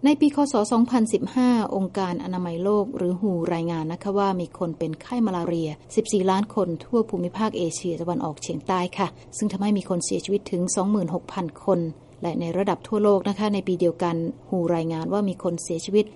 ในปีคศ 2015 องค์การอนามัยโลกหรือ WHO รายงานนะคะว่ามีคนเป็นไข้มาลาเรีย 14 ล้านคนทั่วภูมิภาคเอเชียตะวันออกเฉียงใต้ค่ะซึ่งทำให้มีคนเสียชีวิตถึง 26,000 คนและในระดับทั่วโลกนะคะในปีเดียวกัน WHO รายงานว่ามีคนเสียชีวิต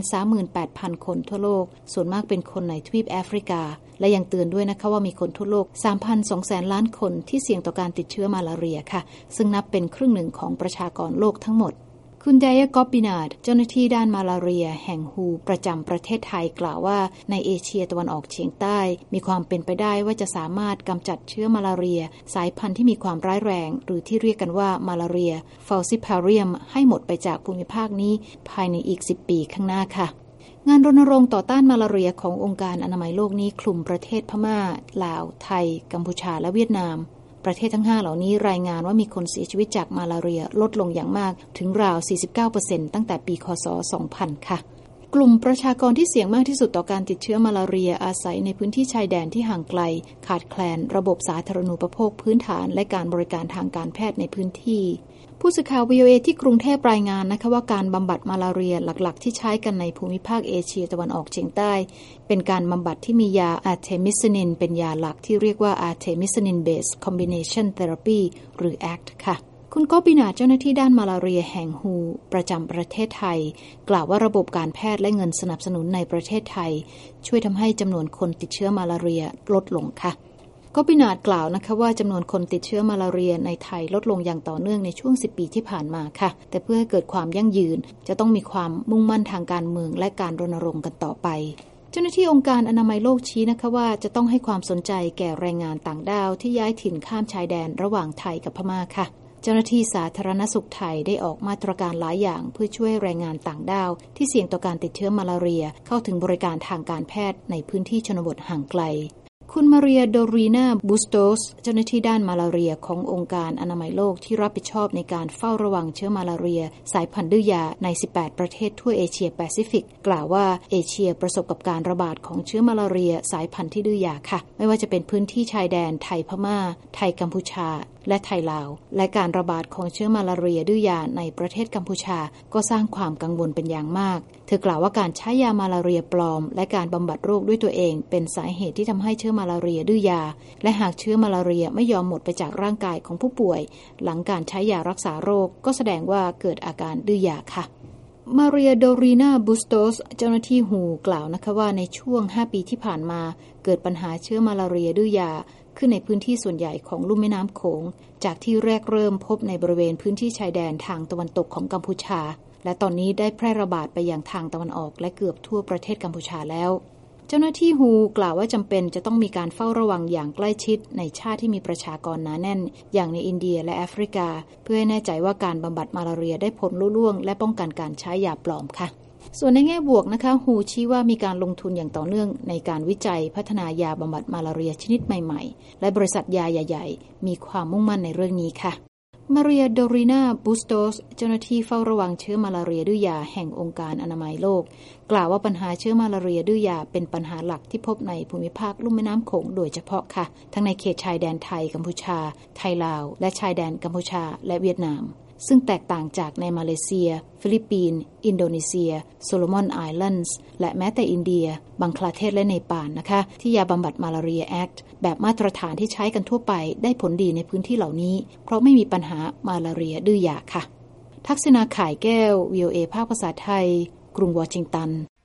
438,000 คนทั่วโลกส่วนมากเป็นคนในทวีปแอฟริกาและยังเตือนด้วยนะคะว่ามีคนทั่วโลก 3,200 ล้านคนที่เสี่ยงต่อการติดเชื้อมาลาเรียค่ะซึ่งนับเป็นครึ่งหนึ่งของประชากรโลกทั้งหมดคุณไดยะ กอบบินาดเจ้าหน้าที่ด้านมาลาเรียแห่ง WHO ประจำประเทศไทยกล่าวว่าในเอเชียตะวันออกเฉียงใต้มีความเป็นไปได้ว่าจะสามารถกำจัดเชื้อมาลาเรียสายพันธุ์ที่มีความร้ายแรงหรือที่เรียกกันว่ามาลาเรียฟาลซิพาเรียมให้หมดไปจากภูมิภาคนี้ภายในอีก10 ปีข้างหน้าค่ะงานรณรงค์ต่อต้านมาลาเรียขององค์การอนามัยโลกนี้คลุมประเทศพม่าลาวไทยกัมพูชาและเวียดนามประเทศทั้ง5เหล่านี้รายงานว่ามีคนเสียชีวิตจากมาลาเรียลดลงอย่างมากถึงราว 49% ตั้งแต่ปีคศ 2000 ค่ะกลุ่มประชากรที่เสี่ยงมากที่สุดต่อการติดเชื้อมาลาเรียอาศัยในพื้นที่ชายแดนที่ห่างไกลขาดแคลนระบบสาธารณูปโภคพื้นฐานและการบริการทางการแพทย์ในพื้นที่ผู้สื่อข่าว VOA ที่กรุงเทพรายงานนะคะว่าการบำบัดมาลาเรียหลักๆที่ใช้กันในภูมิภาคเอเชียตะวันออกเฉียงใต้เป็นการบำบัดที่มียาอาร์เทมิซินินเป็นยาหลักที่เรียกว่า Artemisinin Based Combination Therapy หรือ ACT ค่ะคุณกอบบินาดเจ้าหน้าที่ด้านมาลาเรียแห่ง WHO ประจำประเทศไทยกล่าวว่าระบบการแพทย์และเงินสนับสนุนในประเทศไทยช่วยทำให้จำนวนคนติดเชื้อมาลาเรียลดลงค่ะกอบบินาดกล่าวนะคะว่าจำนวนคนติดเชื้อมาลาเรียในไทยลดลงอย่างต่อเนื่องในช่วง10 ปีที่ผ่านมาค่ะแต่เพื่อให้เกิดความยั่งยืนจะต้องมีความมุ่งมั่นทางการเมืองและการรณรงค์กันต่อไปเจ้าหน้าที่องค์การอนามัยโลกชี้นะคะว่าจะต้องให้ความสนใจแก่แรงงานต่างด้าวที่ย้ายถิ่นข้ามชายแดนระหว่างไทยกับพม่าค่ะเจ้าหน้าที่สาธารณสุขไทยได้ออกมาตรการหลายอย่างเพื่อช่วยแรงงานต่างด้าวที่เสี่ยงต่อการติดเชื้อมาลาเรียเข้าถึงบริการทางการแพทย์ในพื้นที่ชนบทห่างไกลคุณมาเรียโดรีนาบูสโตสเจ้าหน้าที่ด้านมาลาเรียขององค์การอนามัยโลกที่รับผิดชอบในการเฝ้าระวังเชื้อมาลาเรียสายพันธุ์ดื้อยาใน18ประเทศทั่วเอเชียแปซิฟิกกล่าวว่าเอเชียประสบกับการระบาดของเชื้อมาลาเรียสายพันธุ์ที่ดื้อยาค่ะไม่ว่าจะเป็นพื้นที่ชายแดนไทยพม่าไทยกัมพูชาและไทยลาวและการระบาดของเชื้อมาลาเรียดื้อยาในประเทศกัมพูชาก็สร้างความกังวลเป็นอย่างมากเธอกล่าวว่าการใช้ยามาลาเรียปลอมและการบำบัดโรคด้วยตัวเองเป็นสาเหตุที่ทำให้เชื้อมาลาเรียดื้อยาและหากเชื้อมาลาเรียไม่ยอมหมดไปจากร่างกายของผู้ป่วยหลังการใช้ยารักษาโรคก็แสดงว่าเกิดอาการดื้อยาค่ะมาเรียโดรีนาบูสโตสเจ้าหน้าที่WHOกล่าวนะคะว่าในช่วง5 ปีที่ผ่านมาเกิดปัญหาเชื้อมาลาเรียดื้อยาขึ้นในพื้นที่ส่วนใหญ่ของลุ่มแม่น้ำโขงจากที่แรกเริ่มพบในบริเวณพื้นที่ชายแดนทางตะวันตกของกัมพูชาและตอนนี้ได้แพร่ระบาดไปยังทางตะวันออกและเกือบทั่วประเทศกัมพูชาแล้วเจ้าหน้าที่WHOกล่าวว่าจำเป็นจะต้องมีการเฝ้าระวังอย่างใกล้ชิดในชาติที่มีประชากรหนาแน่นอย่างในอินเดียและแอฟริกาเพื่อให้แน่ใจว่าการบำบัดมาลาเรียได้ผลลุล่วงและป้องกันการใช้ยาปลอมค่ะส่วนในแง่บวกนะคะWHOชี้ว่ามีการลงทุนอย่างต่อเนื่องในการวิจัยพัฒนายาบำบัดมาลาเรียชนิดใหม่ๆและบริษัทยาใหญ่ๆมีความมุ่งมั่นในเรื่องนี้ค่ะมาเรียโดรีนาบูสโตสเจ้าหน้าที่เฝ้าระวังเชื้อมาลาเรียดื้อยาแห่งองค์การอนามัยโลกกล่าวว่าปัญหาเชื้อมาลาเรียดื้อยาเป็นปัญหาหลักที่พบในภูมิภาคลุ่มแม่น้ำโขงโดยเฉพาะค่ะทั้งในเขตชายแดนไทยกัมพูชาไทยลาวและชายแดนกัมพูชาและเวียดนามซึ่งแตกต่างจากในมาเลเซียฟิลิปปินส์อินโดนีเซียโซโลมอนไอแลนด์และแม้แต่อินเดียบังคลาเทศและเนปาลนะคะที่ยาบำบัดมาลาเรียแอคต์แบบมาตรฐานที่ใช้กันทั่วไปได้ผลดีในพื้นที่เหล่านี้เพราะไม่มีปัญหามาลาเรียดื้อยาค่ะทักษิณาข่ายแก้ว VOA ภาคภาษาไทยกรุงวอชิงตัน